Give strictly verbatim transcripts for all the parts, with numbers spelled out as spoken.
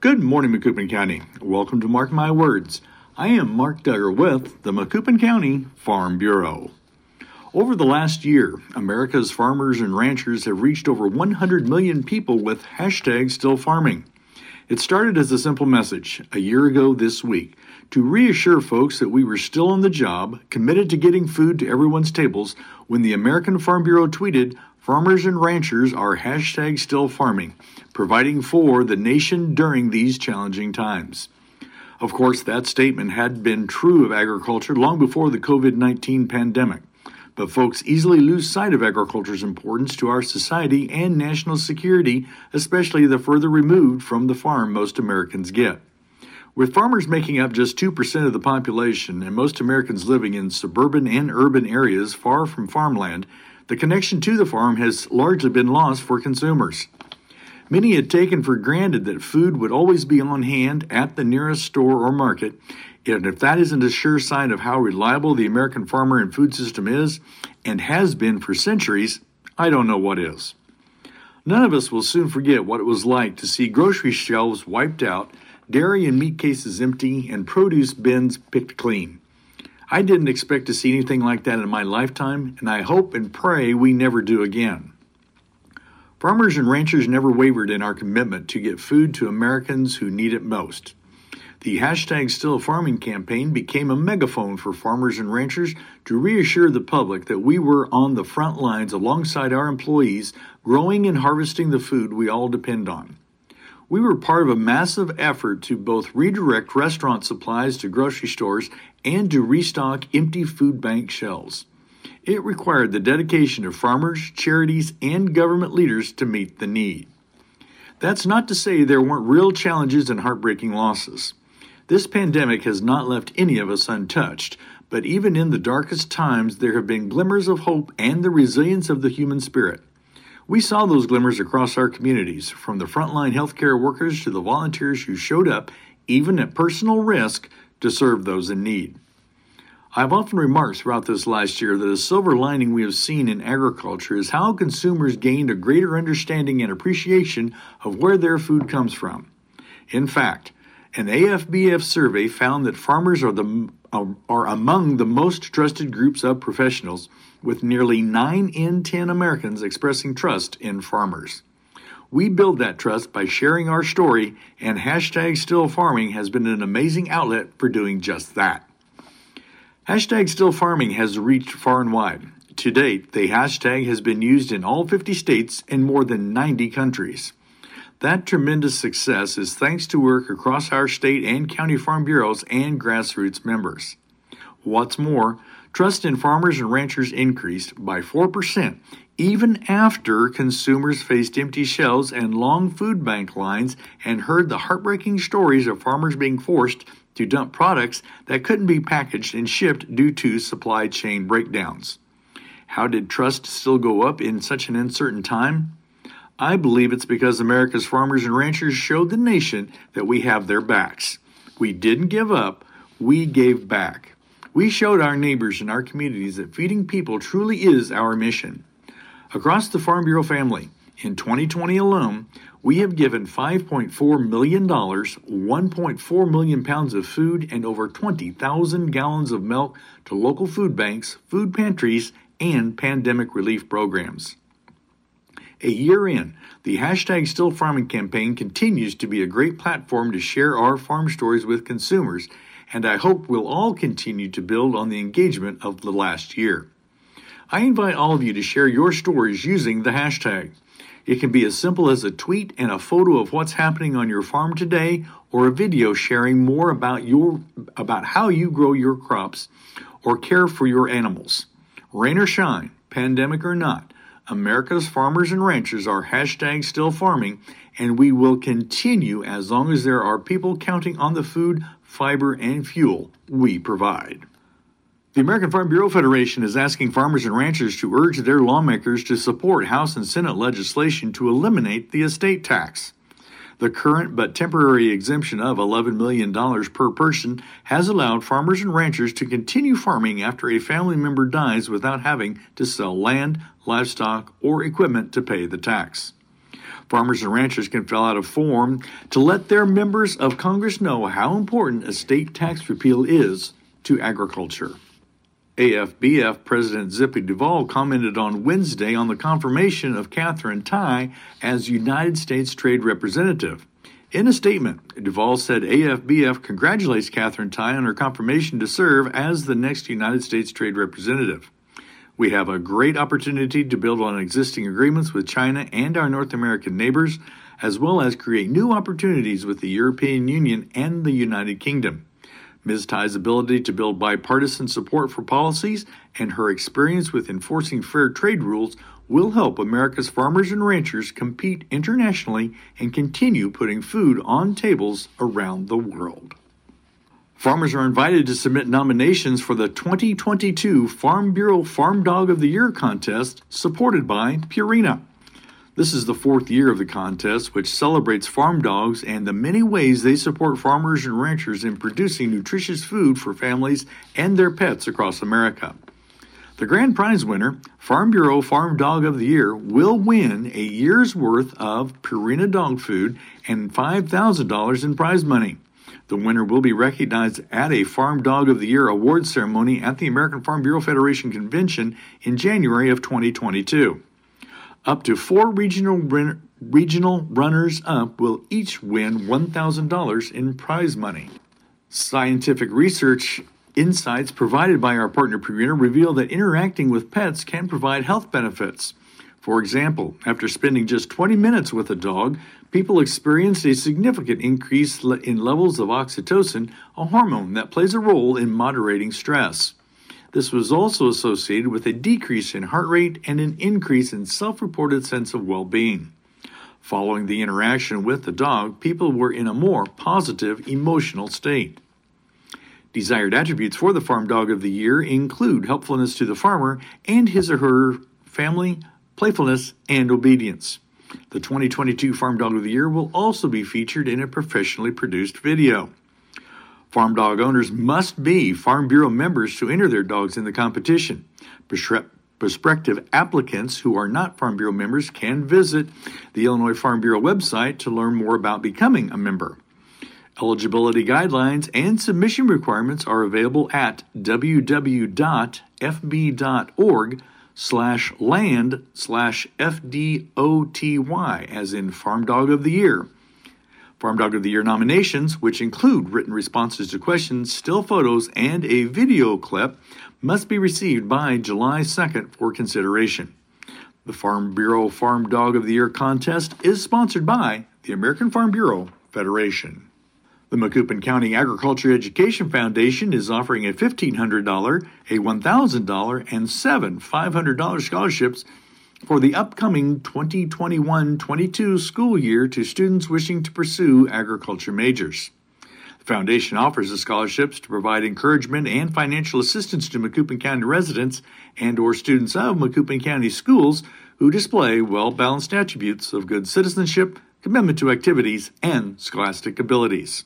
Good morning, Macoupin County. Welcome to Mark My Words. I am Mark Duggar with the Macoupin County Farm Bureau. Over the last year, America's farmers and ranchers have reached over one hundred million people with hashtag Still Farming. It started as a simple message a year ago this week to reassure folks that we were still on the job, committed to getting food to everyone's tables, when the American Farm Bureau tweeted, "Farmers and ranchers are hashtag Still Farming, providing for the nation during these challenging times." Of course, that statement had been true of agriculture long before the covid nineteen pandemic. But folks easily lose sight of agriculture's importance to our society and national security, especially the further removed from the farm most Americans get. With farmers making up just two percent of the population and most Americans living in suburban and urban areas far from farmland, the connection to the farm has largely been lost for consumers. Many had taken for granted that food would always be on hand at the nearest store or market, and if that isn't a sure sign of how reliable the American farmer and food system is, and has been for centuries, I don't know what is. None of us will soon forget what it was like to see grocery shelves wiped out, dairy and meat cases empty, and produce bins picked clean. I didn't expect to see anything like that in my lifetime, and I hope and pray we never do again. Farmers and ranchers never wavered in our commitment to get food to Americans who need it most. The hashtag Still Farming campaign became a megaphone for farmers and ranchers to reassure the public that we were on the front lines alongside our employees, growing and harvesting the food we all depend on. We were part of a massive effort to both redirect restaurant supplies to grocery stores and to restock empty food bank shelves. It required the dedication of farmers, charities, and government leaders to meet the need. That's not to say there weren't real challenges and heartbreaking losses. This pandemic has not left any of us untouched, but even in the darkest times, there have been glimmers of hope and the resilience of the human spirit. We saw those glimmers across our communities, from the frontline healthcare workers to the volunteers who showed up, even at personal risk, to serve those in need. I've often remarked throughout this last year that a silver lining we have seen in agriculture is how consumers gained a greater understanding and appreciation of where their food comes from. In fact, an A F B F survey found that farmers are, the, are among the most trusted groups of professionals, with nearly nine in ten Americans expressing trust in farmers. We build that trust by sharing our story, and hashtag Still Farming has been an amazing outlet for doing just that. Hashtag Still Farming has reached far and wide. To date, the hashtag has been used in all fifty states and more than ninety countries. That tremendous success is thanks to work across our state and county farm bureaus and grassroots members. What's more, trust in farmers and ranchers increased by four percent, even after consumers faced empty shelves and long food bank lines and heard the heartbreaking stories of farmers being forced to dump products that couldn't be packaged and shipped due to supply chain breakdowns. How did trust still go up in such an uncertain time? I believe it's because America's farmers and ranchers showed the nation that we have their backs. We didn't give up, we gave back. We showed our neighbors and our communities that feeding people truly is our mission. Across the Farm Bureau family, in twenty twenty alone, we have given five point four million dollars, one point four million pounds of food, and over twenty thousand gallons of milk to local food banks, food pantries, and pandemic relief programs. A year in, the hashtag Still Farming campaign continues to be a great platform to share our farm stories with consumers, and I hope we'll all continue to build on the engagement of the last year. I invite all of you to share your stories using the hashtag. It can be as simple as a tweet and a photo of what's happening on your farm today, or a video sharing more about your about how you grow your crops or care for your animals. Rain or shine, pandemic or not, America's farmers and ranchers are hashtag Still Farming, and we will continue as long as there are people counting on the food, fiber, and fuel we provide. The American Farm Bureau Federation is asking farmers and ranchers to urge their lawmakers to support House and Senate legislation to eliminate the estate tax. The current but temporary exemption of eleven million dollars per person has allowed farmers and ranchers to continue farming after a family member dies without having to sell land, livestock, or equipment to pay the tax. Farmers and ranchers can fill out a form to let their members of Congress know how important estate tax repeal is to agriculture. A F B F President Zippy Duvall commented on Wednesday on the confirmation of Katherine Tai as United States Trade Representative. In a statement, Duvall said A F B F congratulates Katherine Tai on her confirmation to serve as the next United States Trade Representative. We have a great opportunity to build on existing agreements with China and our North American neighbors, as well as create new opportunities with the European Union and the United Kingdom. Miz Tai's ability to build bipartisan support for policies and her experience with enforcing fair trade rules will help America's farmers and ranchers compete internationally and continue putting food on tables around the world. Farmers are invited to submit nominations for the twenty twenty-two Farm Bureau Farm Dog of the Year contest, supported by Purina. This is the fourth year of the contest, which celebrates farm dogs and the many ways they support farmers and ranchers in producing nutritious food for families and their pets across America. The grand prize winner, Farm Bureau Farm Dog of the Year, will win a year's worth of Purina dog food and five thousand dollars in prize money. The winner will be recognized at a Farm Dog of the Year award ceremony at the American Farm Bureau Federation Convention in January of twenty twenty-two. Up to four regional run- regional runners-up will each win one thousand dollars in prize money. Scientific research insights provided by our partner Purina reveal that interacting with pets can provide health benefits. For example, after spending just twenty minutes with a dog, people experienced a significant increase in levels of oxytocin, a hormone that plays a role in moderating stress. This was also associated with a decrease in heart rate and an increase in self-reported sense of well-being. Following the interaction with the dog, people were in a more positive emotional state. Desired attributes for the Farm Dog of the Year include helpfulness to the farmer and his or her family, playfulness, and obedience. The twenty twenty-two Farm Dog of the Year will also be featured in a professionally produced video. Farm dog owners must be Farm Bureau members to enter their dogs in the competition. Prospective applicants who are not Farm Bureau members can visit the Illinois Farm Bureau website to learn more about becoming a member. Eligibility guidelines and submission requirements are available at w w w dot f b dot org slash land slash F D O T Y, as in Farm Dog of the Year. Farm Dog of the Year nominations, which include written responses to questions, still photos, and a video clip, must be received by July second for consideration. The Farm Bureau Farm Dog of the Year contest is sponsored by the American Farm Bureau Federation. The Macoupin County Agriculture Education Foundation is offering a fifteen hundred dollars, a one thousand dollars, and seven five hundred dollars scholarships for the upcoming twenty twenty-one twenty-two school year to students wishing to pursue agriculture majors. The foundation offers the scholarships to provide encouragement and financial assistance to Macoupin County residents and or students of Macoupin County schools who display well-balanced attributes of good citizenship, commitment to activities, and scholastic abilities.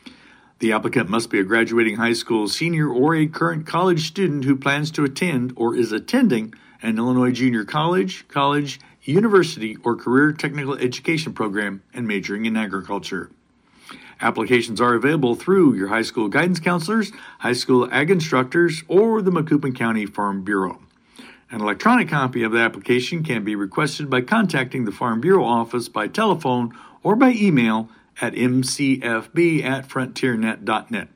The applicant must be a graduating high school senior or a current college student who plans to attend or is attending an Illinois junior college, college, university, or career technical education program and majoring in agriculture. Applications are available through your high school guidance counselors, high school ag instructors, or the Macoupin County Farm Bureau. An electronic copy of the application can be requested by contacting the Farm Bureau office by telephone or by email at m c f b at frontier net dot net.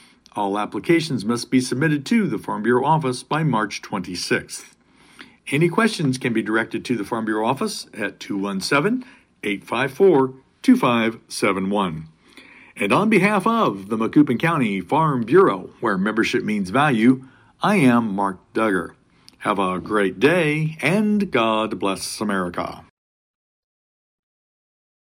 All applications must be submitted to the Farm Bureau office by March twenty-sixth. Any questions can be directed to the Farm Bureau office at two one seven, eight five four, two five seven one. And on behalf of the Macoupin County Farm Bureau, where membership means value, I am Mark Duggar. Have a great day, and God bless America.